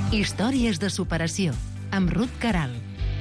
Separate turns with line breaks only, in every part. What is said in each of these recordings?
Històries de superació, amb Ruth Queralt.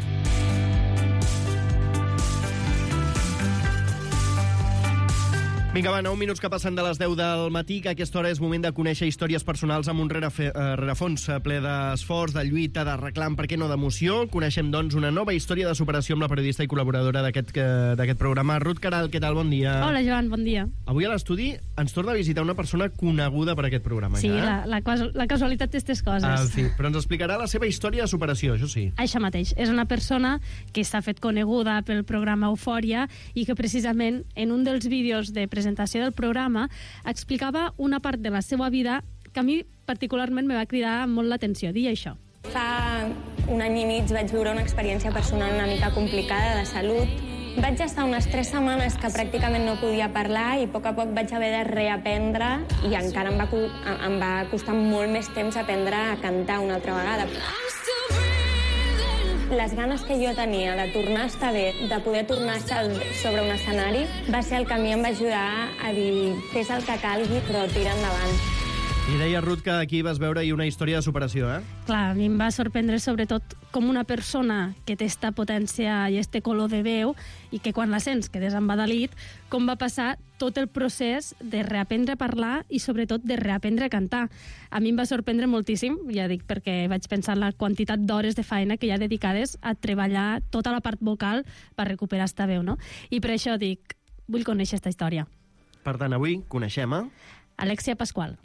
Vinga, va, 9 minuts que passen de les 10 del matí, que a aquesta hora és moment de conèixer històries personals amb un rerefons ple d'esforç, de lluita, de reclam, per què no d'emoció. Coneixem, doncs, una nova història de superació amb la periodista i col·laboradora d'aquest programa, Ruth Queralt. Què tal? Bon dia.
Hola, Joan, bon dia.
Avui a l'estudi ens torna a visitar una persona coneguda per aquest programa.
Sí,
ja,
la casualitat d'estes coses.
Sí, però ens explicarà la seva història de superació, això sí.
Això mateix. És una persona que s'ha fet coneguda pel programa Eufòria i que precisament en un dels vídeos de presentació del programa explicava una part de la seva vida que a mi particularment me va cridar molt l'atenció. Dir això.
Fa un any i mig vaig viure una experiència personal una mica complicada de salut. Vaig estar unes 3 setmanes que pràcticament no podia parlar i a poc vaig haver de reaprendre i encara em va costar molt més temps aprendre a cantar una altra vegada. Les ganes que jo tenia de tornar a estar bé, de poder tornar a estar sobre un escenari, va ser el que a mi em va ajudar a dir fes el que calgui, però tira endavant.
I deia, Ruth, que aquí vas veure una història de superació, eh?
Clar, a mi em va sorprendre sobretot com una persona que té esta potència i este color de veu i que quan la sents quedes embadalit, com va passar tot el procés de reaprendre a parlar i sobretot de reaprendre a cantar. A mi em va sorprendre moltíssim, ja dic, perquè vaig pensar en la quantitat d'hores de feina que hi ha dedicades a treballar tota la part vocal per recuperar esta veu, no? I per això dic, vull conèixer esta història.
Per tant, avui coneixem
Alexia Pascual.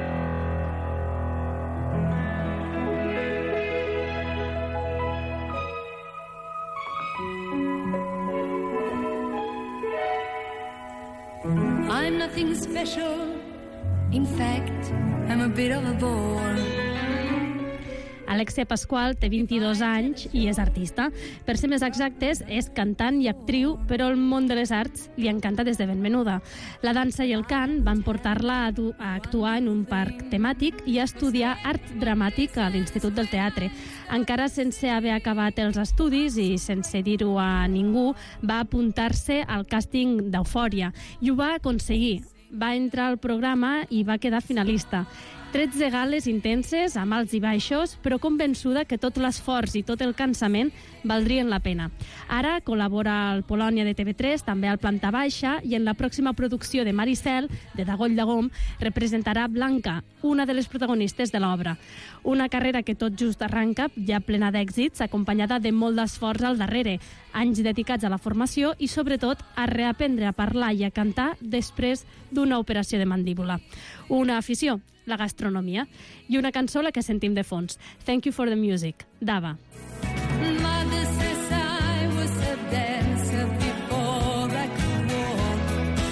I'm nothing special. In fact, I'm a bit of a bore.
Alexia Pascual té 22 anys i és artista. Per ser més exactes, és cantant i actriu, però el món de les arts li encanta des de ben menuda. La dansa i el cant van portar-la a actuar en un parc temàtic i a estudiar art dramàtic a l'Institut del Teatre. Encara sense haver acabat els estudis i sense dir-ho a ningú, va apuntar-se al càsting d'Eufòria i ho va aconseguir. Va entrar al programa i va quedar finalista. 13 gales intenses, amb alts i baixos, però convençuda que tot l'esforç i tot el cansament valdrien la pena. Ara col·labora al Polònia de TV3, també al Planta Baixa, i en la pròxima producció de Maricel, de Dagoll de Gom, representarà Blanca, una de les protagonistes de l'obra. Una carrera que tot just arranca, ja plena d'èxits, acompanyada de molt d'esforç al darrere, anys dedicats a la formació i, sobretot, a reaprendre a parlar i a cantar després d'una operació de mandíbula. Una afició, la gastronomia, i una cançó la que sentim de fons. Thank you for the music, d'Ava.
Mother says I was a dancer before I could walk.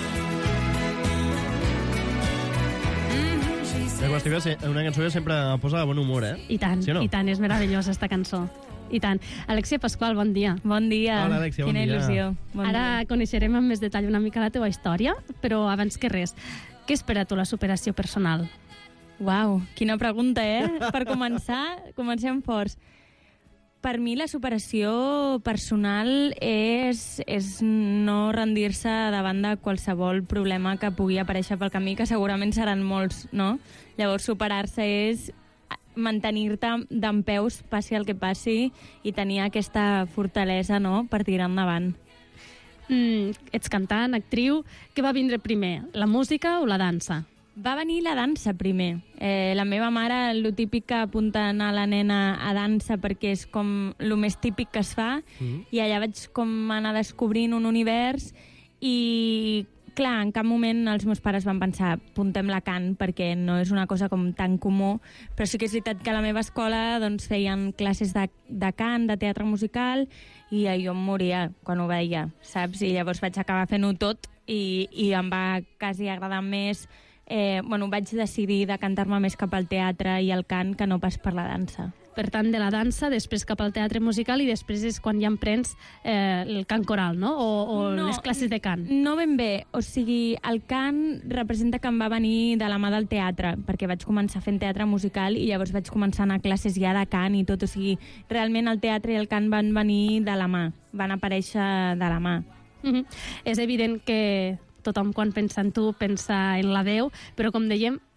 Una cançó que sempre posa de bon humor, eh?
I tant,
sí o no?
I tant, és meravellosa esta cançó. I tant. Alexia Pascual, bon dia.
Bon dia.
Hola, Alexia, bon
Quina
dia.
il·lusió. Bon
Ara
dia.
coneixerem amb més detall una mica la teva història, però abans que res, què espera tu la superació personal?
Uau, quina pregunta, Per començar, comencem forts. Per mi la superació personal és no rendir-se davant de qualsevol problema que pugui aparèixer pel camí, que segurament seran molts, no? Llavors, superar-se és mantenir-te dempeus, passi el que passi, i tenir aquesta fortalesa, no?, per tirar endavant.
Ets cantant, actriu. Què va vindre primer, la música o la dansa?
Va venir la dansa primer. La meva mare, el típic que apunta a la nena a dansa perquè és com el més típic que es fa, i allà vaig com anar descobrint un univers i, clar, en cap moment els meus pares van pensar apuntem-la a cant, perquè no és una cosa com tan comú, però sí que és veritat que a la meva escola doncs, feien classes de cant, de teatre musical, i jo em moria quan ho veia, saps? I llavors vaig acabar fent-ho tot i em va quasi agradar més. Vaig decidir de cantar-me més cap al teatre i al cant que no pas per la dansa.
Per tant, de la dansa, després cap al teatre musical, i després és quan ja emprens el cant coral, no? O
No,
les classes de cant.
No ben bé. O sigui, el cant representa que em va venir de la mà del teatre, perquè vaig començar fent teatre musical i llavors vaig començar a anar a classes ja de cant i tot. O sigui, realment el teatre i el cant van venir de la mà, van aparèixer de la mà.
És evident que tothom quan pensa en tu pensa en la veu, però com dèiem,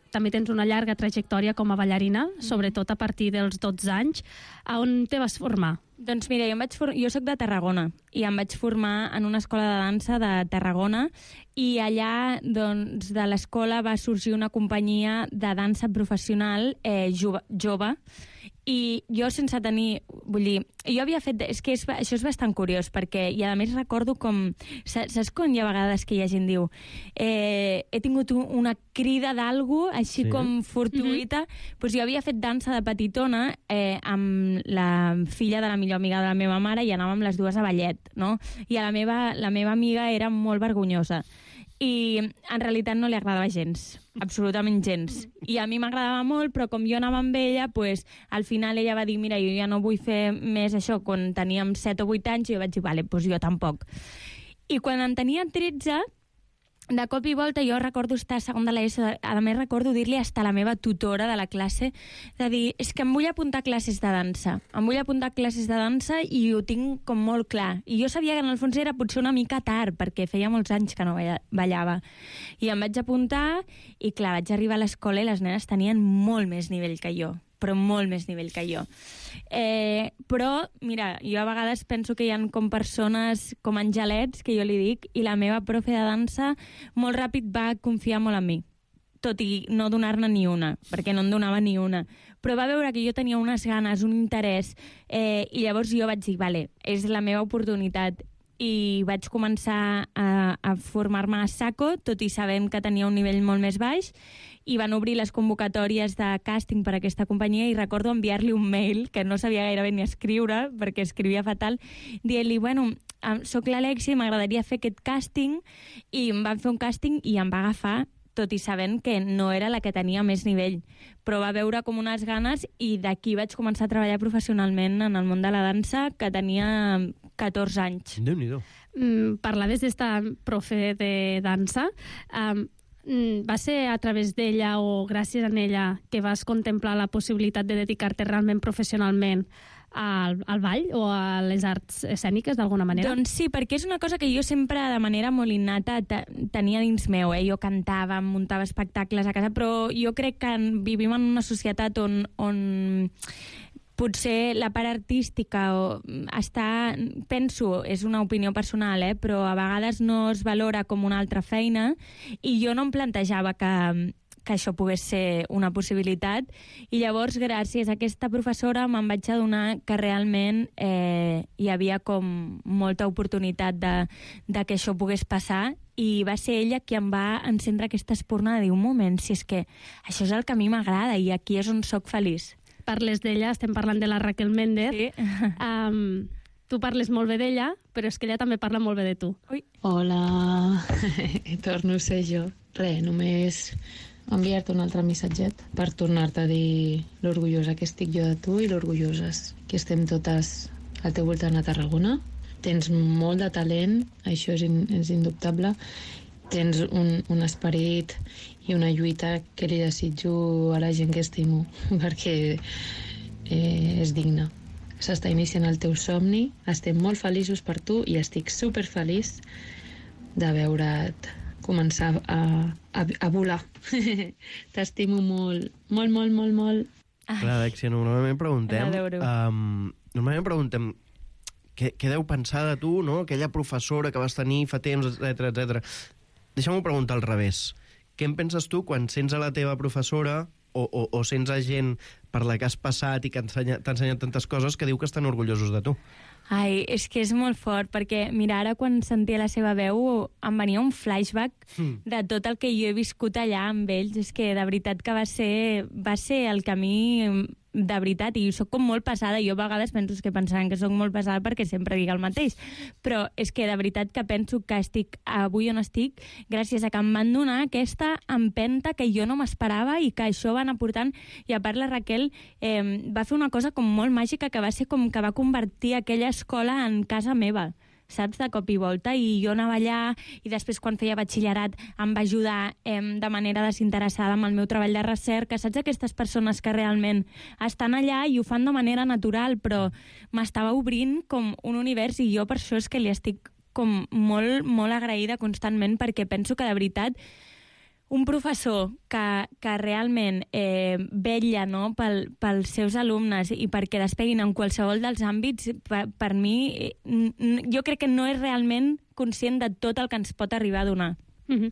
també tens una llarga trajectòria com a ballarina, sobretot a partir dels 12 anys. A on te vas formar?
Doncs mira, jo soc de Tarragona i em vaig formar en una escola de dansa de Tarragona i allà doncs, de l'escola va sorgir una companyia de dansa professional jove i jo sense tenir... Vull dir, jo havia fet... És que això és bastant curiós perquè, i a més recordo com... Saps quan hi ha vegades que hi ha gent diu he tingut una crida d'algú així com fortuïta? Doncs jo havia fet dansa de petitona amb la filla de la millor amiga de la meva mare i anàvem les dues a ballet, no? I la meva amiga era molt vergonyosa i en realitat no li agradava gens, absolutament gens. I a mi m'agradava molt, però com jo anava amb ella, pues, al final ella va dir, mira, jo ja no vull fer més això. Quan teníem 7 o 8 anys, jo vaig dir, vale, pues jo tampoc. I quan en tenia 13, de cop i volta jo recordo estar a segon de l'ESO, a més recordo dir-li hasta la meva tutora de la classe, de dir, és que em vull apuntar a classes de dansa, i ho tinc com molt clar. I jo sabia que en el fons era potser una mica tard, perquè feia molts anys que no ballava. I em vaig apuntar i clar, vaig arribar a l'escola i les nenes tenien molt més nivell que jo, però molt més nivell que jo. Però, mira, jo a vegades penso que hi ha com persones, com angelets, que jo li dic, i la meva profe de dansa molt ràpid va confiar molt en mi, tot i no donar-ne ni una, perquè no en donava ni una. Però va veure que jo tenia unes ganes, un interès, i llavors jo vaig dir, vale, és la meva oportunitat. I vaig començar a formar-me a Saco, tot i sabent que tenia un nivell molt més baix, i van obrir les convocatòries de càsting per a aquesta companyia i recordo enviar-li un mail, que no sabia gairebé ni escriure, perquè escrivia fatal, dient-li, bueno, soc l'Alexia, m'agradaria fer aquest càsting, i em van fer un càsting i em va agafar, tot i sabent que no era la que tenia més nivell, però va veure com unes ganes i d'aquí vaig començar a treballar professionalment en el món de la dansa, que tenia 14 anys.
Déu-n'hi-do.
Parlaves d'esta profe de dansa. Va ser a través d'ella o gràcies a ella que vas contemplar la possibilitat de dedicar-te realment professionalment al ball o a les arts escèniques, d'alguna manera? Doncs
sí, perquè és una cosa que jo sempre, de manera molt innata, tenia dins meu. Jo cantava, muntava espectacles a casa, però jo crec que vivim en una societat on potser la part artística penso, és una opinió personal, però a vegades no es valora com una altra feina i jo no em plantejava que això pogués ser una possibilitat i llavors gràcies a aquesta professora me'n vaig adonar que realment hi havia com molta oportunitat de que això pogués passar i va ser ella qui em va encendre aquesta espurna de dir un moment, si és que això és el que a mi m'agrada i aquí és on sóc feliç.
Parles d'ella, estem parlant de la Raquel Méndez. Sí. Tu parles molt bé d'ella, però és que ella també parla molt bé de tu.
Ui.
Hola, torno a ser jo. Només enviar-te un altre missatget per tornar-te a dir l'orgullosa que estic jo de tu i l'orgulloses que estem totes al teu voltant a Tarragona. Tens molt de talent, això és indubtable. Tens un esperit i una lluita que li desitjo a la gent que estimo, perquè és digna. S'està iniciant el teu somni, estem molt feliços per tu i estic superfeliç de veure't començar a volar. T'estimo molt, molt, molt, molt, molt.
Clar, Alexia, normalment preguntem què deu pensar de tu, no? Aquella professora que vas tenir fa temps, etc. Deixa'm-ho preguntar al revés. Què en penses tu quan sents a la teva professora o sents a gent per la que has passat i que t'ha ensenyat tantes coses que diu que estan orgullosos de tu?
Ai, és que és molt fort, perquè mira, ara quan sentia la seva veu em venia un flashback de tot el que jo he viscut allà amb ells. És que de veritat que va ser el camí de veritat, i soc com molt pesada. Jo a vegades penso que pensaran que soc molt pesada perquè sempre dic el mateix, però és que de veritat que penso que estic avui on estic gràcies a que em van donar aquesta empenta que jo no m'esperava i que això va anar portant. I a part la Raquel va fer una cosa com molt màgica, que va ser com que va convertir aquella escola en casa meva, saps, de cop i volta, i jo anava allà i després quan feia batxillerat em va ajudar de manera desinteressada amb el meu treball de recerca, saps, aquestes persones que realment estan allà i ho fan de manera natural, però m'estava obrint com un univers i jo per això és que li estic com molt, molt agraïda constantment, perquè penso que de veritat un professor que realment vetlla, no, pels seus alumnes i perquè despeguin en qualsevol dels àmbits, per mi, jo crec que no és realment conscient de tot el que ens pot arribar a donar.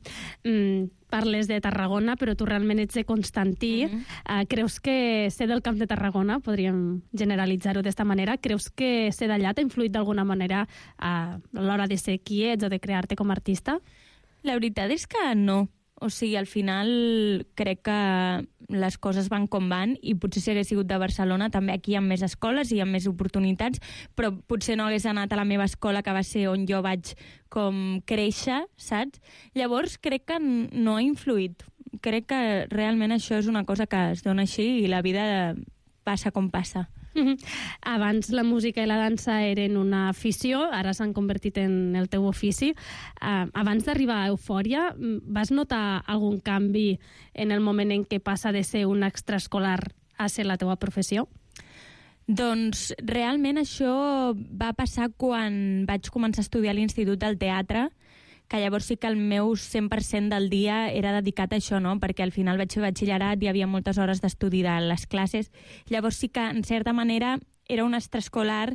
Parles de Tarragona, però tu realment ets de Constantí. Creus que ser del Camp de Tarragona, podríem generalitzar-ho d'esta manera, creus que ser d'allà t'ha influït d'alguna manera a l'hora de ser qui ets o de crear-te com a artista?
La veritat és que no. O sigui, al final crec que les coses van com van i potser si hagués sigut de Barcelona també aquí hi ha més escoles i hi ha més oportunitats, però potser no hagués anat a la meva escola, que va ser on jo vaig com créixer, saps? Llavors crec que no ha influït. Crec que realment això és una cosa que es dona així i la vida passa com passa.
Abans la música i la dansa eren una afició, ara s'han convertit en el teu ofici. Abans d'arribar a Eufòria, vas notar algun canvi en el moment en què passa de ser un extraescolar a ser la teua professió?
Doncs realment això va passar quan vaig començar a estudiar a l'Institut del Teatre, que llavors sí que el meu 100% del dia era dedicat a això, no? Perquè al final vaig fer batxillerat, hi havia moltes hores d'estudi de les classes. Llavors sí que, en certa manera, era un extraescolar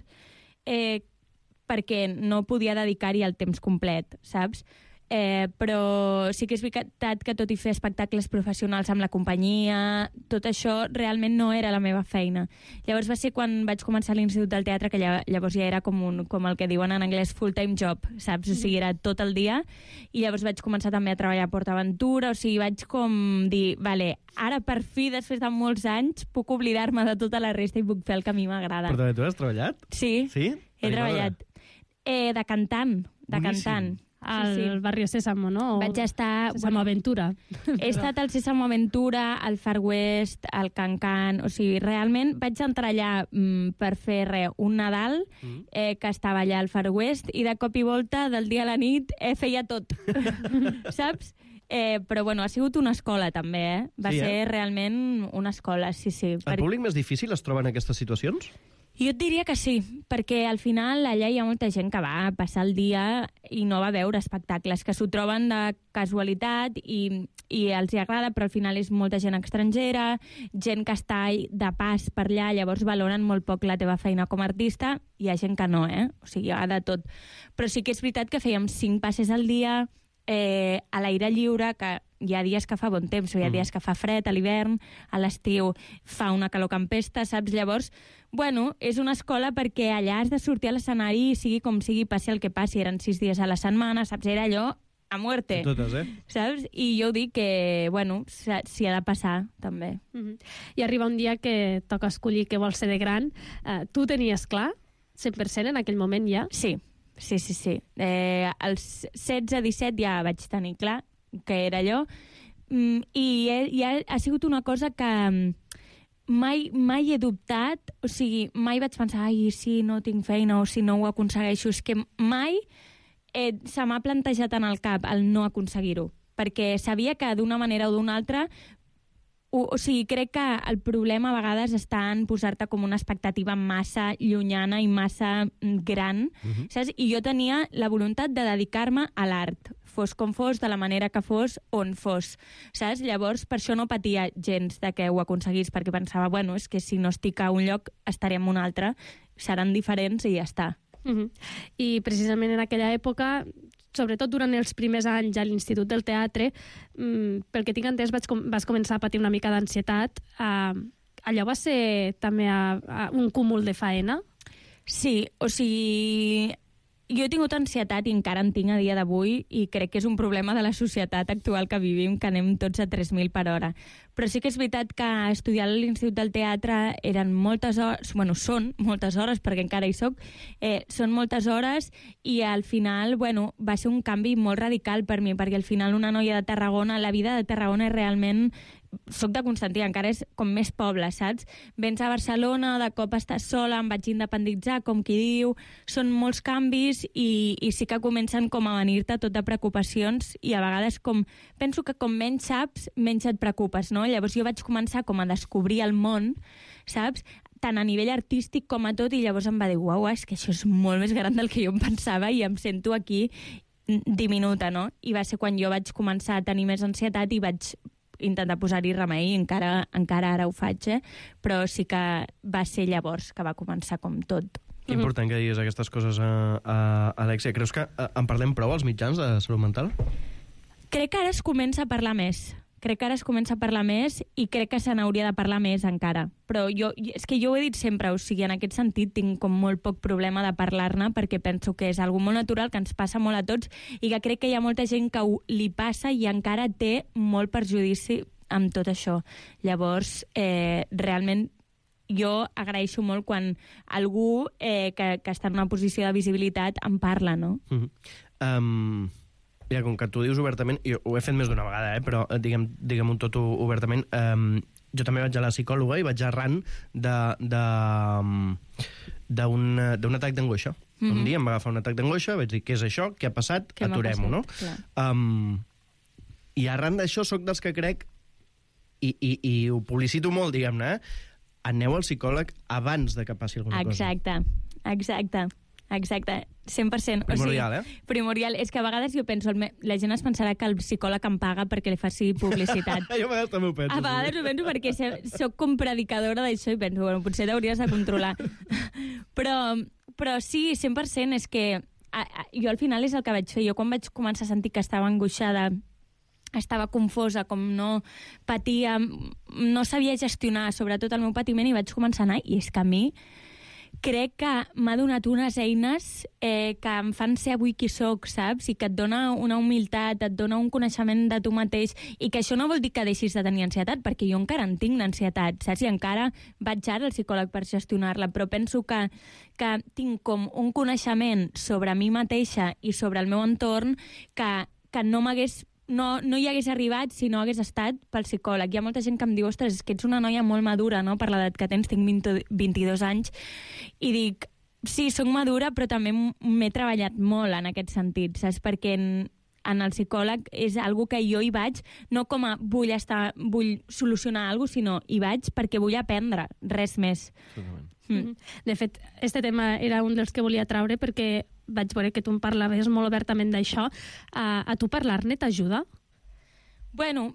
perquè no podia dedicar-hi el temps complet, saps? Però sí que és veritat que tot i fer espectacles professionals amb la companyia, tot això realment no era la meva feina. Llavors va ser quan vaig començar a l'Institut del Teatre, que llavors ja era com el que diuen en anglès full-time job, saps? O sigui, era tot el dia, i llavors vaig començar també a treballar a PortAventura, o sigui, vaig com dir, vale, ara per fi, després de molts anys, puc oblidar-me de tota la resta i puc fer el que a mi m'agrada.
PortAventura has treballat?
Sí,
sí?
He treballat. De cantant, cantant.
Al barri Sésamo, no?
Vaig estar...
Sésamo Aventura.
He estat al Sésamo Aventura, al Far West, al Can-Can... O sigui, realment vaig entrar allà per fer un Nadal, que estava allà al Far West, i de cop i volta, del dia a la nit, feia tot. Saps? Però, bueno, ha sigut una escola, també, Va ser realment una escola, sí.
El públic més difícil es troba en aquestes situacions?
Jo et diria que sí, perquè al final allà hi ha molta gent que va passar el dia i no va veure espectacles, que s'ho troben de casualitat i els hi agrada, però al final és molta gent estrangera, gent que està de pas per allà, llavors valoren molt poc la teva feina com a artista, i hi ha gent que no, O sigui, hi ha de tot. Però sí que és veritat que fèiem 5 passes al dia, a l'aire lliure, que hi ha dies que fa bon temps, o hi ha dies que fa fred a l'hivern, a l'estiu fa una calor campesta, saps? Llavors, bueno, és una escola perquè allà has de sortir a l'escenari i sigui com sigui, passi el que passi. Eren 6 dies a la setmana, saps? Era allò a muerte.
Totes,
Saps? I jo dic que, bueno, s'hi ha de passar, també.
I arriba un dia que toca escollir què vols ser de gran. Tu tenies clar, 100% en aquell moment ja?
Sí. Als 16-17 ja vaig tenir clar que era allò, i ha sigut una cosa que mai he dubtat, o sigui, mai vaig pensar, ai, si no tinc feina o si no ho aconsegueixo, és que mai se m'ha plantejat en el cap el no aconseguir-ho, perquè sabia que d'una manera o d'una altra, o sigui, crec que el problema a vegades està en posar-te com una expectativa massa llunyana i massa gran, saps? I jo tenia la voluntat de dedicar-me a l'art, fos com fos, de la manera que fos, on fos, saps? Llavors, per això no patia gens de que ho aconseguís, perquè pensava, bueno, és que si no estic a un lloc, estaré en un altre, seran diferents i ja està.
I precisament en aquella època, sobretot durant els primers anys a l'Institut del Teatre, pel que tinc entès, vas començar a patir una mica d'ansietat. Allò va ser també un cúmul de faena?
Sí, o sigui, jo he tingut ansietat i encara en tinc a dia d'avui, i crec que és un problema de la societat actual que vivim, que anem tots a 3.000 per hora. Però sí que és veritat que estudiar a l'Institut del Teatre eren moltes hores, bueno, són moltes hores, perquè encara hi soc, són moltes hores, i al final, bueno, va ser un canvi molt radical per mi, perquè al final una noia de Tarragona, la vida de Tarragona és realment... Soc de Constantí, encara és com més poble, saps? Vens a Barcelona, de cop estàs sola, em vaig independitzar, com qui diu, són molts canvis i sí que comencen com a venir-te tot de preocupacions, i a vegades penso que com menys saps, menys et preocupes, no? Llavors jo vaig començar com a descobrir el món, saps? Tant a nivell artístic com a tot, i llavors em va dir, uau, és que això és molt més gran del que jo em pensava i em sento aquí diminuta, no? I va ser quan jo vaig començar a tenir més ansietat i vaig intentar posar-hi remei, encara ara ho faig, però sí que va ser llavors que va començar com tot.
Important que diguis aquestes coses, Alexia. Creus que en parlem prou als mitjans de salut mental?
Crec que ara es comença a parlar més. I crec que se n'hauria de parlar més encara. Però és que jo ho he dit sempre, o sigui, en aquest sentit tinc com molt poc problema de parlar-ne perquè penso que és algo molt natural, que ens passa molt a tots i que crec que hi ha molta gent que li passa i encara té molt perjudici amb tot això. Llavors, realment, jo agraeixo molt quan algú que està en una posició de visibilitat en parla, no?
Mira, com que tu dius obertament, jo ho he fet més d'una vegada, però diguem-ho tot obertament, jo també vaig a la psicòloga i vaig arran d'un atac d'angoixa. Un dia em va agafar un atac d'angoixa, vaig dir, què és això? Què ha passat? Aturem-ho, no? I arran d'això soc dels que crec, i ho publicito molt, diguem-ne, aneu al psicòleg abans de que passi alguna cosa.
Exacte, 100%.
Primordial,
Primordial. És que a vegades jo penso, la gent es pensarà que el psicòleg em paga perquè li faci publicitat.
Jo a vegades també ho penso.
A vegades ho penso perquè soc com predicadora d'això i penso, bueno, potser t'hauries de controlar. Però sí, 100%, és que jo al final és el que vaig fer. Jo quan vaig començar a sentir que estava angoixada, estava confosa, com no patia, no sabia gestionar sobretot el meu patiment i vaig començar a anar, i és que a mi crec que m'ha donat unes eines que em fan ser avui qui soc, saps? I que et dona una humilitat, et dona un coneixement de tu mateix, i que això no vol dir que deixis de tenir ansietat, perquè jo encara en tinc d'ansietat, saps? I encara vaig ara al psicòleg per gestionar-la, però penso que tinc com un coneixement sobre mi mateixa i sobre el meu entorn que no hi hagués arribat si no hagués estat pel psicòleg. Hi ha molta gent que em diu, ostres, és que ets una noia molt madura, no?, per l'edat que tens, tinc 22 anys, i dic, sí, soc madura, però també m'he treballat molt en aquest sentit, saps? Perquè en el psicòleg és algo que jo hi vaig, no com a vull solucionar alguna cosa, sinó hi vaig perquè vull aprendre, res més.
De fet, este tema era un dels que volia traure perquè vaig veure que tu em parlaves molt obertament d'això. A tu parlar-ne t'ajuda?
Bueno,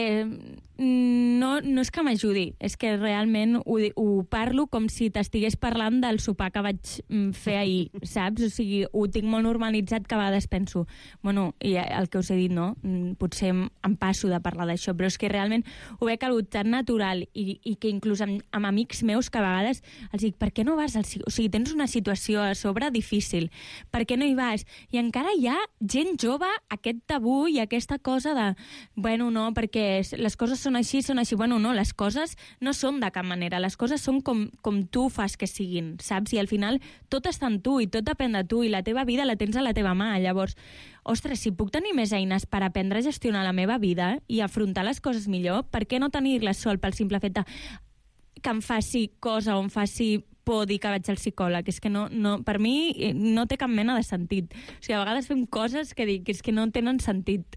no és que m'ajudi, és que realment ho parlo com si t'estigués parlant del sopar que vaig fer ahir, saps? O sigui, ho tinc molt normalitzat, que a vegades penso, bueno, i el que us he dit, no? Potser em passo de parlar d'això, però és que realment ho veig algo tan natural i que inclús amb amics meus que a vegades els dic, per què no vas al psicòleg? O sigui, tens una situació a sobre difícil, per què no hi vas? I encara hi ha gent jove, aquest tabú i aquesta cosa de, bueno, no, perquè les coses són així. Bueno, no, les coses no són de cap manera, les coses són com tu fas que siguin, saps? I al final tot està en tu i tot depèn de tu i la teva vida la tens a la teva mà. Llavors, ostres, si puc tenir més eines per aprendre a gestionar la meva vida i afrontar les coses millor, per què no tenir-les sol pel simple fet que em faci cosa o em faci por dir que vaig al psicòleg? És que no, per mi no té cap mena de sentit. O sigui, a vegades fem coses que dic, és que no tenen sentit.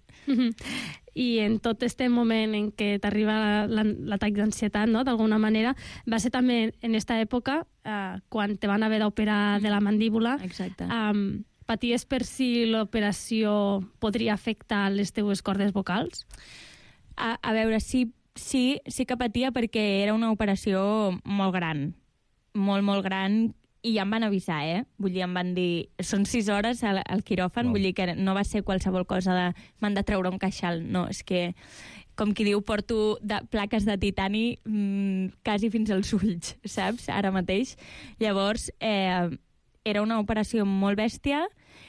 I en tot este moment en què t'arriba l'atac d'ansietat, no?, d'alguna manera, va ser també en esta època quan te van haver d'operar de la mandíbula.
Exacte.
Paties per si l'operació podria afectar les teues cordes vocals?
A veure, sí que patia perquè era una operació molt gran, molt gran, i ja em van avisar, Vull dir, em van dir, són 6 hores al quiròfan, Vull dir que no va ser qualsevol cosa de m'han de treure un queixal, no, és que, com qui diu, porto plaques de titani quasi fins als ulls, saps? Ara mateix. Llavors, era una operació molt bèstia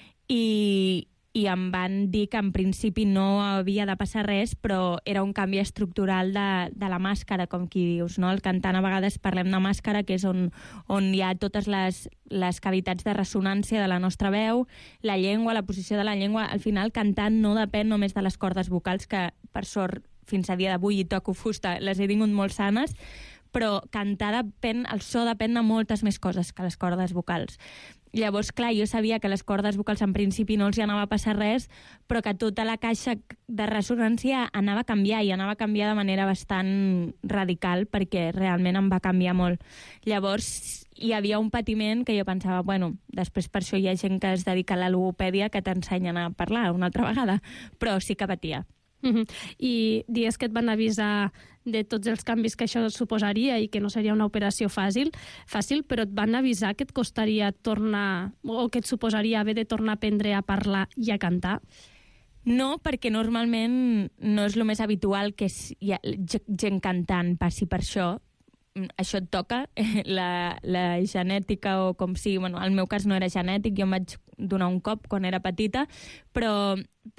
i em van dir que en principi no havia de passar res, però era un canvi estructural de la màscara, com qui dius, no? El cantant, a vegades parlem de màscara, que és on hi ha totes les cavitats de ressonància de la nostra veu, la llengua, la posició de la llengua. Al final, cantant no depèn només de les cordes vocals, que per sort fins a dia d'avui hi toco fusta, les he tingut molt sanes, però cantar depèn, el so depèn de moltes més coses que les cordes vocals. Llavors, clar, jo sabia que les cordes vocals en principi no els hi anava a passar res, però que tota la caixa de ressonància anava a canviar, i anava a canviar de manera bastant radical, perquè realment em va canviar molt. Llavors, hi havia un patiment que jo pensava, bueno, després per això hi ha gent que es dedica a la logopèdia que t'ensenyen a parlar una altra vegada, però sí que patia.
I dies que et van avisar de tots els canvis que això suposaria i que no seria una operació fàcil, però et van avisar que et costaria tornar, o que et suposaria haver de tornar a aprendre a parlar i a cantar?
No, perquè normalment no és el més habitual que gent cantant passi per això. Això et toca, la genètica o com sigui, bueno, el meu cas no era genètic, jo em vaig donar un cop quan era petita, però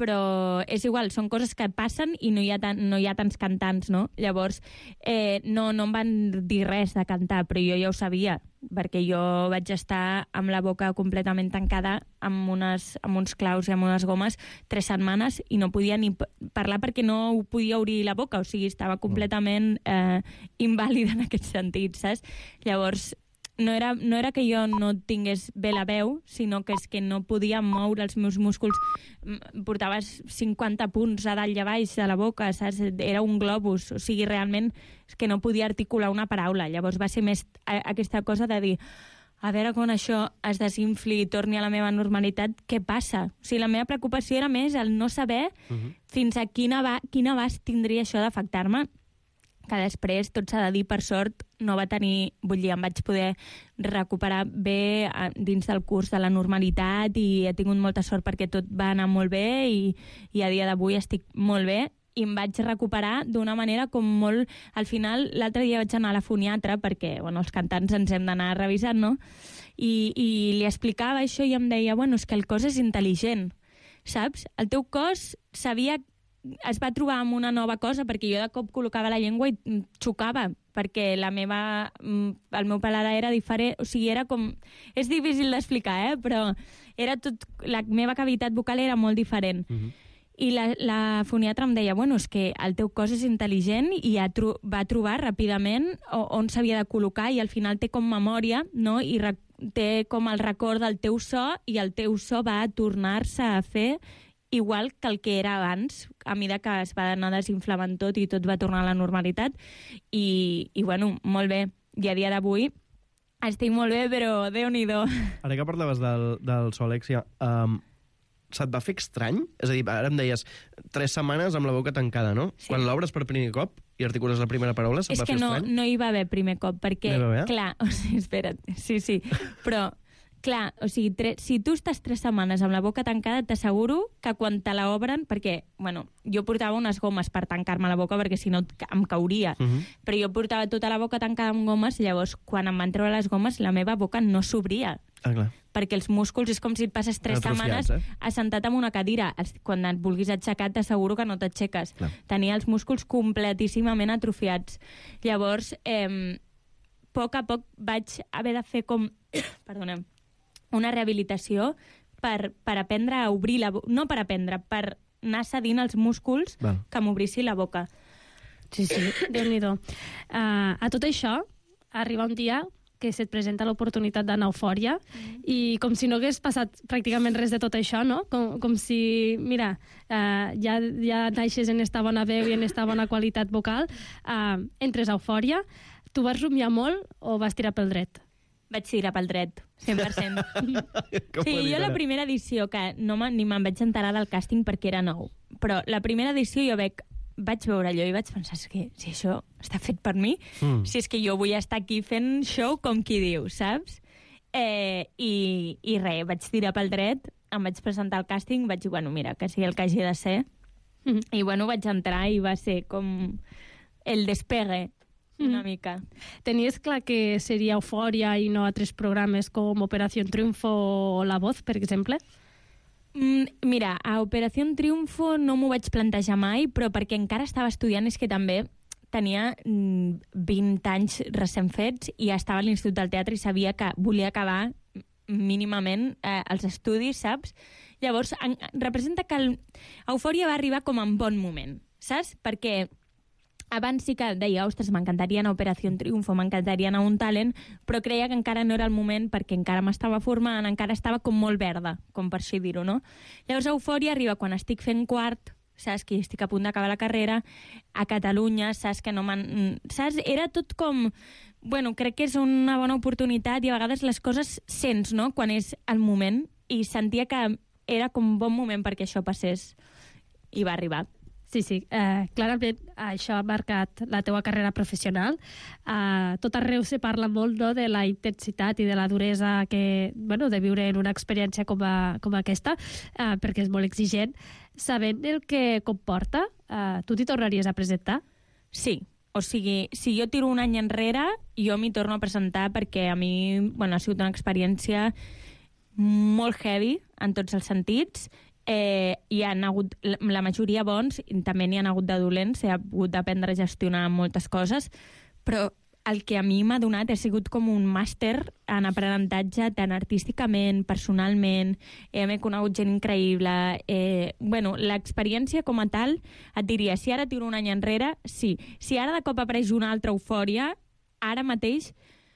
és igual, són coses que passen i no hi ha tants cantants, no? Llavors, no em van dir res de cantar, però jo ja ho sabia, perquè jo vaig estar amb la boca completament tancada amb uns claus i amb unes gomes 3 setmanes i no podia ni parlar perquè no podia obrir la boca, o sigui, estava completament invàlida en aquest sentit, saps? Llavors, no era que jo no tingués bé la veu, sinó que és que no podia moure els meus músculs. Portava 50 punts a dalt i a baix de la boca, saps? Era un globus, o sigui, realment és que no podia articular una paraula. Llavors va ser més aquesta cosa de dir, a veure, quan això es desinfli i torni a la meva normalitat, què passa? O sigui, la meva preocupació era més el no saber fins a quin abast tindria això d'afectar-me, que després, tot s'ha de dir, per sort, no va tenir... Vull dir, em vaig poder recuperar bé dins del curs de la normalitat i he tingut molta sort perquè tot va anar molt bé i a dia d'avui estic molt bé i em vaig recuperar d'una manera com molt... Al final, l'altre dia vaig anar a la foniatra perquè, bueno, els cantants ens hem d'anar revisant, no? I li explicava això i em deia, bueno, és que el cos és intel·ligent, saps? El teu cos sabia... es va trobar amb una nova cosa, perquè jo de cop col·locava la llengua i xocava, perquè el meu paladar era diferent, o sigui, era com... És difícil d'explicar, però era tot... La meva cavitat vocal era molt diferent. I la foniatra em deia, bueno, és que el teu cos és intel·ligent i va trobar ràpidament on s'havia de col·locar i al final té com memòria, no? I té com el record del teu so i el teu so va tornar-se a fer igual que el que era abans, a mesura que es va anar desinflamant tot i tot va tornar a la normalitat. I bueno, molt bé. I a dia d'avui estic molt bé, però Déu-n'hi-do.
Ara que parlaves del so, Alexia, se't va fer estrany? És a dir, ara em deies 3 setmanes amb la boca tancada, no? Sí. Quan l'obres per primer cop i articules la primera paraula, se't va fer estrany? És que
no hi va haver primer cop, perquè, clar, o sigui, espera't, sí, però... Clar, o sigui, si tu estàs 3 setmanes amb la boca tancada, t'asseguro que quan te la obren, perquè, bueno, jo portava unes gomes per tancar-me la boca perquè si no em cauria, però jo portava tota la boca tancada amb gomes, llavors quan em van treure les gomes la meva boca no s'obria.
Clar.
Perquè els músculs és com si et passes 3 setmanes assentat en una cadira. Quan et vulguis aixecar t'asseguro que no t'aixeques. Tenia els músculs completíssimament atrofiats. Llavors, a poc vaig haver de fer com... Perdoneu. Una rehabilitació per aprendre a obrir la boca. No per aprendre, per anar cedint els músculs que m'obrissin la boca.
Sí, Déu-n'hi-do. A tot això, arriba un dia que se't presenta l'oportunitat d'anar a Eufòria i com si no hagués passat pràcticament res de tot això, no? Com si, mira, ja naixes en esta bona veu i en esta bona qualitat vocal, entres a Eufòria. Tu vas rumiar molt o vas tirar pel dret?
Vaig tirar pel dret, 100%. Sí, jo la primera edició, que ni me'n vaig enterar del càsting perquè era nou, però la primera edició jo vaig veure allò i vaig pensar, que si això està fet per mi, si és que jo vull estar aquí fent show com qui diu, saps? I res, vaig tirar pel dret, em vaig presentar al càsting, vaig dir, bueno, mira, que sigui el que hagi de ser, i bueno, vaig entrar i va ser com el despegue, una mica.
Tenies clar que seria Eufòria i no altres programes com Operació Triunfo o La Voz, per exemple?
Mira, a Operació Triunfo no m'ho vaig plantejar mai, però perquè encara estava estudiant és que també tenia 20 anys recent fets i estava a l'Institut del Teatre i sabia que volia acabar mínimament els estudis, saps? Llavors, representa que Eufòria va arribar com en bon moment, saps? Perquè abans sí que deia, ostres, m'encantaria anar a Operació Triunfo, m'encantaria anar a un talent, però creia que encara no era el moment perquè encara m'estava formant, encara estava com molt verda, com per així dir-ho, no? Llavors, Eufòria arriba quan estic fent quart, saps, que estic a punt d'acabar la carrera, a Catalunya, saps, que no saps, era tot com... Bueno, crec que és una bona oportunitat i a vegades les coses sents, no?, quan és el moment, i sentia que era com un bon moment perquè això passés, i va arribar.
Sí, clarament això ha marcat la teua carrera professional. Tot arreu se parla molt, no, de la intensitat i de la duresa que, bueno, de viure en una experiència com aquesta, perquè és molt exigent. Sabent el que comporta, tu t'hi tornaries a presentar?
Sí, o sigui, si jo tiro un any enrere, jo m'hi torno a presentar perquè a mi, bueno, ha sigut una experiència molt heavy en tots els sentits. Hi ha hagut la majoria bons, i també n'hi ha hagut de dolents, he hagut d'aprendre a gestionar moltes coses, però el que a mi m'ha donat ha sigut com un màster en aprenentatge, tant artísticament, personalment, m'he conegut gent increïble. Bueno, l'experiència com a tal, et diria, si ara tiro un any enrere, sí. Si ara de cop apareix una altra eufòria, ara mateix...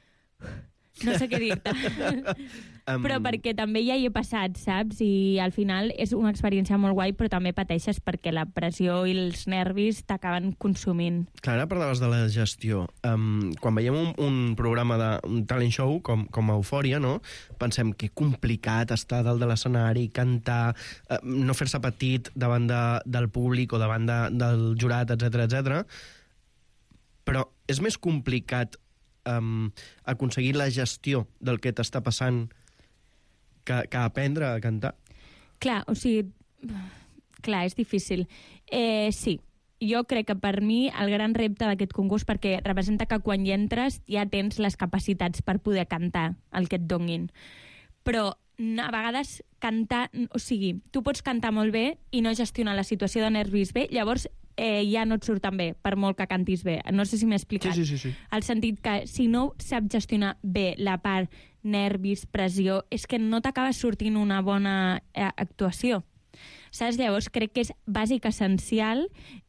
No sé què dir-te. Però perquè també ja hi he passat, saps? I al final és una experiència molt guai, però també pateixes perquè la pressió i els nervis t'acaben consumint.
Clar, ara parlaves de la gestió. Quan veiem un programa d'un talent show com Eufòria, no? Pensem que complicat estar dalt de l'escenari, cantar, no fer-se petit davant del públic o davant del jurat, etc. Però és més complicat aconseguir la gestió del que t'està passant que aprendre a cantar?
Clar, o sigui... Clar, és difícil. Sí, jo crec que per mi el gran repte d'aquest concurs, perquè representa que quan hi entres ja tens les capacitats per poder cantar el que et donguin. Però a vegades cantar... O sigui, tu pots cantar molt bé i no gestionar la situació de nervis bé, llavors ja no et surt tan bé, per molt que cantis bé. No sé si m'he explicat.
Sí.
El sentit que si no saps gestionar bé la part nervis, pressió, és que no t'acaba sortint una bona actuació. Saps? Llavors crec que és bàsic, essencial,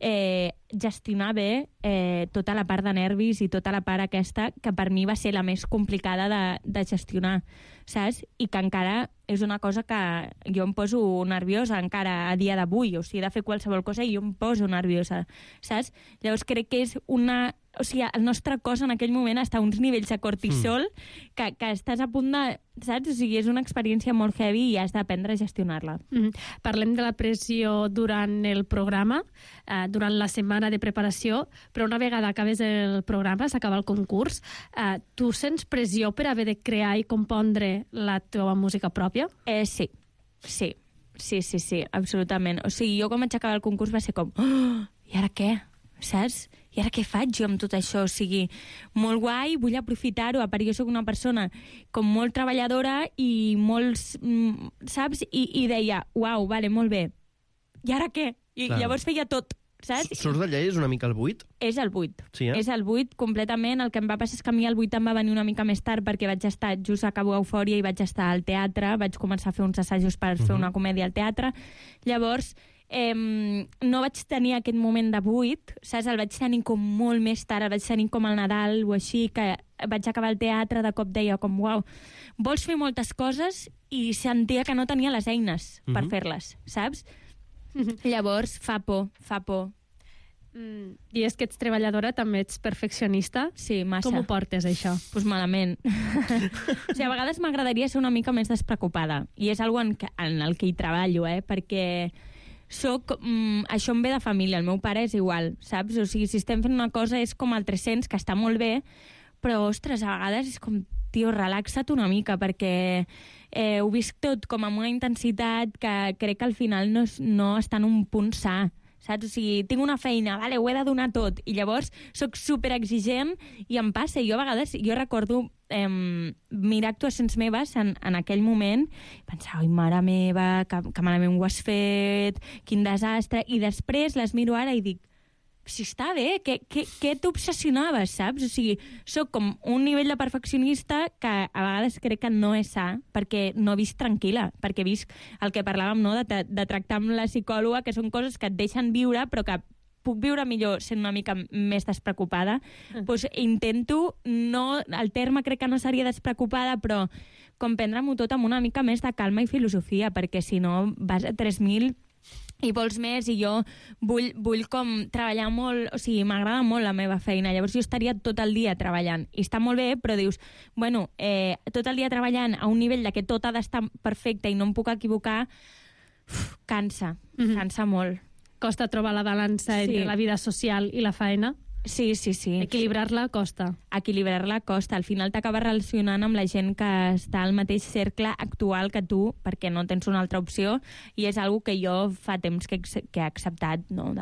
gestionar bé tota la part de nervis i tota la part aquesta, que per mi va ser la més complicada de gestionar, saps? I que encara és una cosa que jo em poso nerviosa encara a dia d'avui, o sigui, he de fer qualsevol cosa i jo em poso nerviosa, saps? Llavors crec que és una... O sigui, el nostre cos en aquell moment està a uns nivells de cortisol que estàs a punt de... Saps? O sigui, és una experiència molt heavy i has d'aprendre a gestionar-la.
Parlem de la pressió durant el programa, durant la setmana de preparació, però una vegada acabes el programa, s'acaba el concurs, tu sents pressió per haver de crear i compondre la teva música pròpia? Sí, absolutament. O sigui, jo quan vaig acabar el concurs va ser com... Oh, i ara què? Saps? I ara què faig jo amb tot això? O sigui, molt guai, vull aprofitar-ho, a part jo soc una persona com molt treballadora i molts, saps? I deia, uau, vale, molt bé. I ara què? I llavors feia tot, saps?
Surts d'allà i és una mica el buit?
És el buit.
Sí,
És el buit completament. El que em va passar és que a mi el buit em va venir una mica més tard perquè vaig estar, just acabo Eufòria i vaig estar al teatre, vaig començar a fer uns assajos per fer una comèdia al teatre. Llavors... no vaig tenir aquest moment de buit, saps? El vaig tenir com molt més tard, el vaig tenir com al Nadal o així, que vaig acabar el teatre, de cop deia com, uau, vols fer moltes coses i sentia que no tenia les eines per fer-les, saps? Llavors fa por.
I és que ets treballadora, també ets perfeccionista.
Sí, massa.
Com ho portes, això?
Pues malament. O sigui, a vegades m'agradaria ser una mica més despreocupada, i és algo en el que hi treballo, perquè... això em ve de família, el meu pare és igual, saps? O sigui, si estem fent una cosa és com el 300, que està molt bé, però, ostres, a vegades és com, tio, relaxa't una mica, perquè ho visc tot com amb una intensitat que crec que al final no està en un punt sa, saps? O sigui, tinc una feina, vale, ho he de donar tot, i llavors soc superexigent i em passa. Jo a vegades, recordo mirar actuacions meves en aquell moment i pensar, oi, mare meva, que malament ho has fet, quin desastre, i després les miro ara i dic, si està bé, què t'obsessionaves, saps? O sigui, soc com un nivell de perfeccionista que a vegades crec que no és sa, perquè no visc tranquil·la, perquè visc el que parlàvem, no?, de tractar amb la psicòloga, que són coses que et deixen viure, però que puc viure millor sent una mica més despreocupada, doncs intento, no, el terme crec que no seria despreocupada, però com prendre-m'ho tot amb una mica més de calma i filosofia, perquè si no vas a 3.000 i vols més, i jo vull com treballar molt, o sigui, m'agrada molt la meva feina, llavors jo estaria tot el dia treballant, i està molt bé, però dius, bueno, tot el dia treballant a un nivell de que tot ha d'estar perfecte i no em puc equivocar, cansa molt.
Costa trobar la balança entre la vida social i la feina?
Sí.
Equilibrar-la costa.
Equilibrar-la costa. Al final t'acabes relacionant amb la gent que està al mateix cercle actual que tu, perquè no tens una altra opció, i és algo que jo fa temps que he acceptat, no?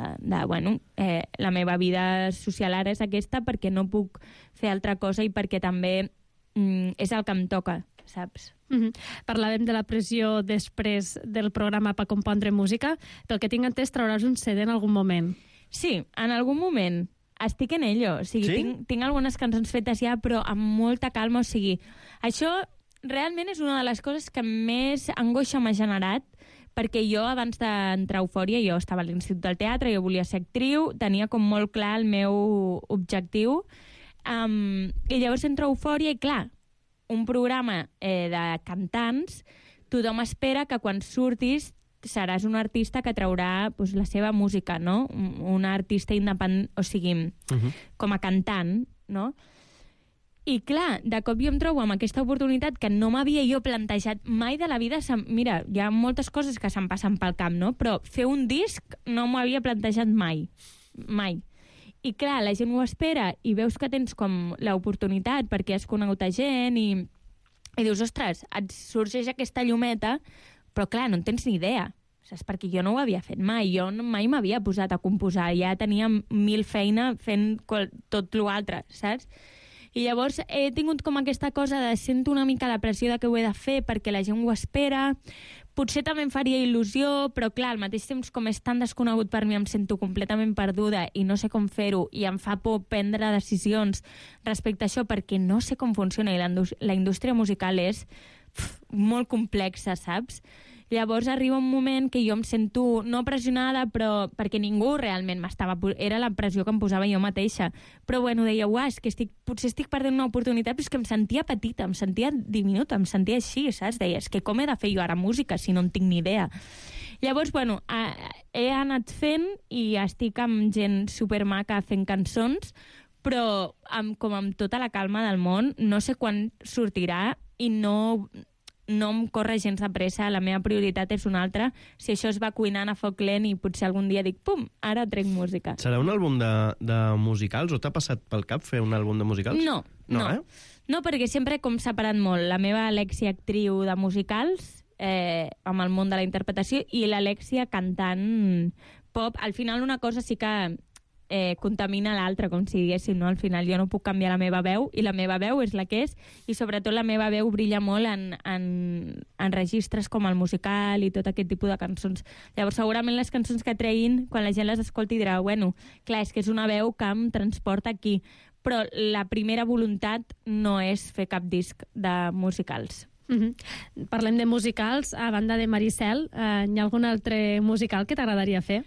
La meva vida social ara és aquesta perquè no puc fer altra cosa i perquè també és el que em toca, saps?
Parlàvem de la pressió després del programa per compondre música. Pel que tinc entès, trauràs un CD en algun moment.
Sí, en algun moment. Estic en ello. O sigui, tinc algunes cançons fetes ja, però amb molta calma. O sigui, això realment és una de les coses que més angoixa m'ha generat, perquè jo, abans d'entrar a Eufòria, jo estava a l'Institut del Teatre, jo volia ser actriu, tenia com molt clar el meu objectiu, i llavors entro a Eufòria i, clar, un programa de cantants, tothom espera que quan surtis seràs un artista que traurà la seva música, no? Un artista independent, o sigui, com a cantant, no? I clar, de cop jo em trobo amb aquesta oportunitat que no m'havia jo plantejat mai de la vida. Mira, hi ha moltes coses que se'm passen pel cap, no? Però fer un disc no m'ho havia plantejat mai. Mai. I clar, la gent ho espera i veus que tens com l'oportunitat perquè has conegut a gent i dius, ostres, et sorgeix aquesta llumeta, però clar, no en tens ni idea, saps? Perquè jo no ho havia fet mai, jo mai m'havia posat a composar, ja tenia 1000 feina fent tot l'altre, saps? I llavors he tingut com aquesta cosa de sento una mica la pressió de que ho he de fer perquè la gent ho espera, potser també em faria il·lusió, però clar, al mateix temps com és tan desconegut per mi em sento completament perduda i no sé com fer-ho i em fa por prendre decisions respecte a això perquè no sé com funciona i la indústria musical és molt complexa, saps? Llavors arriba un moment que jo em sento no pressionada, però perquè ningú realment m'estava... Era la pressió que em posava jo mateixa. Però bueno, deia, és que potser estic perdent una oportunitat, però és que em sentia petita, em sentia diminuta, em sentia així, saps? Deia, és que com he de fer jo ara música si no en tinc ni idea? Llavors, bueno, he anat fent i estic amb gent supermaca fent cançons, però com amb tota la calma del món, no sé quan sortirà i no em corre gens de pressa, la meva prioritat és una altra. Si això es va cuinant a foc lent i potser algun dia dic, pum, ara trec música.
Serà un àlbum de musicals o t'ha passat pel cap fer un àlbum de musicals?
No. No, perquè sempre com separat molt la meva Alexia actriu de musicals amb el món de la interpretació i l'Alexia cantant pop. Al final una cosa sí que contamina l'altra, com si diguéssim, no? Al final jo no puc canviar la meva veu i la meva veu és la que és i sobretot la meva veu brilla molt en registres com el musical i tot aquest tipus de cançons. Llavors segurament les cançons que treguin, quan la gent les escolti dirà, bueno, clar, és que és una veu que em transporta aquí, però la primera voluntat no és fer cap disc de musicals.
Parlem de musicals, a banda de Maricel, hi ha algun altre musical que t'agradaria fer?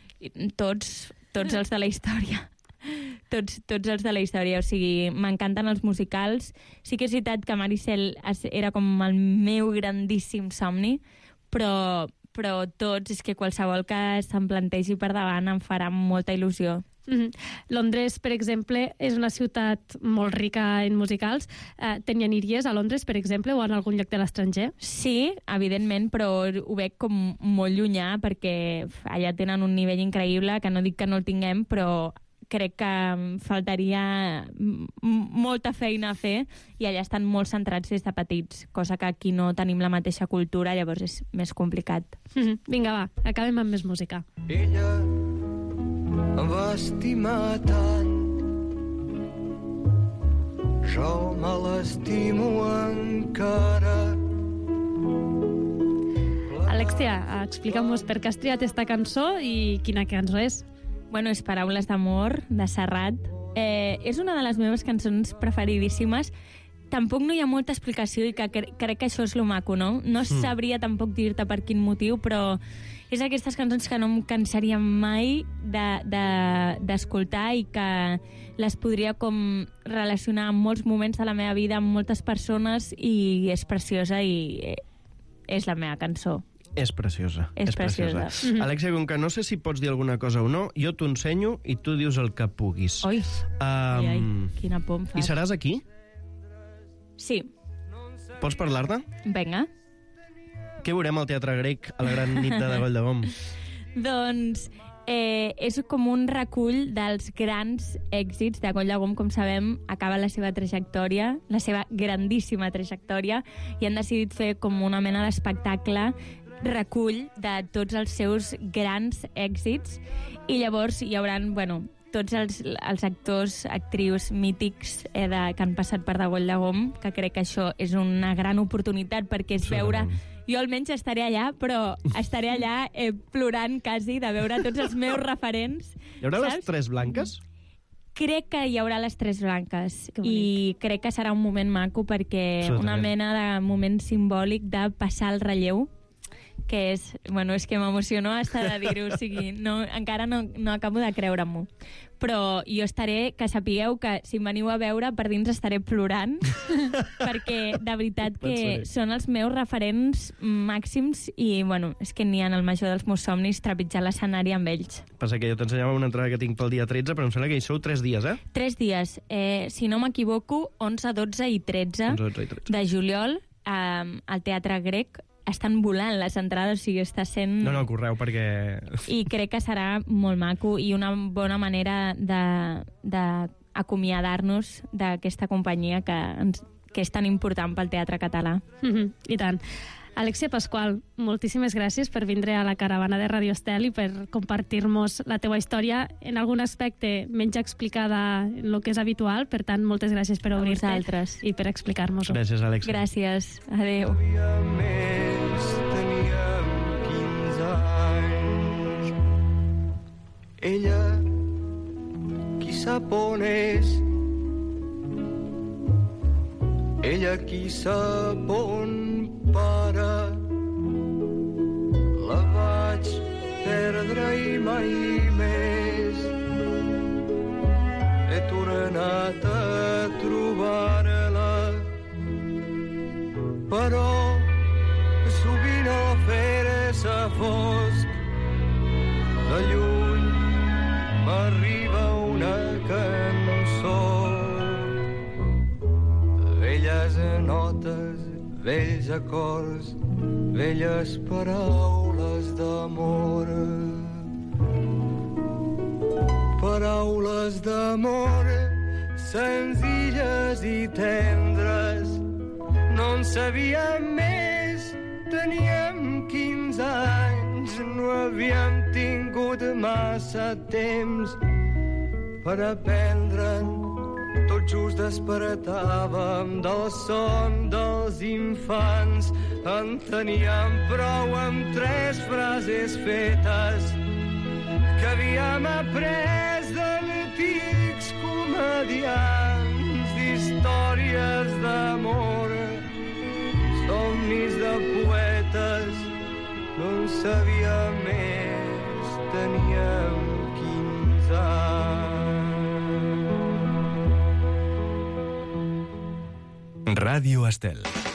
Tots els de la història. Tots els de la història. O sigui, m'encanten els musicals. Sí que és veritat que Maricel era com el meu grandíssim somni, però tots, és que qualsevol que se'm plantegi per davant em farà molta il·lusió.
Londres, per exemple, és una ciutat molt rica en musicals. Te n'aniries a Londres, per exemple, o en algun lloc de l'estranger?
Sí, evidentment, però ho veig com molt llunyà perquè allà tenen un nivell increïble, que no dic que no el tinguem, però crec que faltaria molta feina a fer i allà estan molt centrats des de petits, cosa que aquí no tenim la mateixa cultura, llavors és més complicat.
Vinga, va, acabem amb més música.
Ella em va estimar tant, jo me l'estimo encara.
Alexia, explica'm-nos per què has triat esta cançó i quina cançó és.
Bueno, és Paraules d'amor, de Serrat. És una de les meves cançons preferidíssimes. tampoc no hi ha molta explicació i que crec que això és lo maco, no? No sabria tampoc dir-te per quin motiu, però és aquestes cançons que no em cansaria mai d'escoltar i que les podria com relacionar amb molts moments de la meva vida, amb moltes persones, i és preciosa i és la meva cançó.
És preciosa.
És preciosa.
Alexia, com que no sé si pots dir alguna cosa o no, jo t'ho ensenyo i tu dius el que puguis.
Oi, quina por em fas.
I seràs aquí?
Sí.
Pots parlar-ne?
Vinga.
Què veurem al Teatre Grec a la gran nit de Goll de Gom?
Doncs és com un recull dels grans èxits de Goll de Gom. Com sabem, acaba la seva trajectòria, la seva grandíssima trajectòria, i han decidit fer com una mena d'espectacle recull de tots els seus grans èxits, i llavors hi haurà, tots els actors, actrius mítics que han passat per de Goll de Gom, que crec que això és una gran oportunitat, perquè és veure... Jo almenys estaré allà, però estaré allà plorant quasi de veure tots els meus referents.
Hi haurà
saps?
les tres blanques?
Crec que hi haurà les tres blanques, i crec que serà un moment maco, perquè una mena de moment simbòlic de passar el relleu, que és que m'emociono hasta de dir-ho, o sigui, encara no acabo de creure-m'ho. Però jo estaré, que sapigueu que si em veniu a veure, per dins estaré plorant, perquè de veritat que són els meus referents màxims, i és que n'hi ha en el major dels meus somnis trepitjar l'escenari amb ells.
Passa que jo t'ensenyava una entrada que tinc pel dia 13, però em sembla que hi sou 3 dies,
3 dies. Si no m'equivoco, 11, 12 i 13 de juliol al Teatre Grec. Estan volant les entrades, o sigui, està sent...
No, correu, perquè...
I crec que serà molt maco i una bona manera d'acomiadar-nos d'aquesta companyia que és tan important pel teatre català.
I tant. Alexia Pascual, moltíssimes gràcies per vindre a la caravana de Radio Estel i per compartir-nos la teua història en algun aspecte menys explicada en el que és habitual. Per tant, moltes gràcies per obrir-te i per explicar-nos-ho.
Gràcies, Alexia.
Gràcies. Adéu.
Teníem 15 anys. Ella, qui sap on és? Ella, qui sap on para? La vaig perdre i mai més he tornat a trobar-la, però sovint al fer-se fosc de lluny m'arriba una cançó, velles notes, vells acords, velles paraules d'amor. Paraules d'amor senzilles i tendres, no en sabíem més, teníem 15 anys, no havíem tingut massa temps per aprendre'n. Tot just despertàvem del son dels infants, en teníem prou amb 3 frases fetes que havíem après d'antics comediants, d'històries d'amor, somnis de poetes, no en sabíem més, teníem 15 anys.
Radio Estel.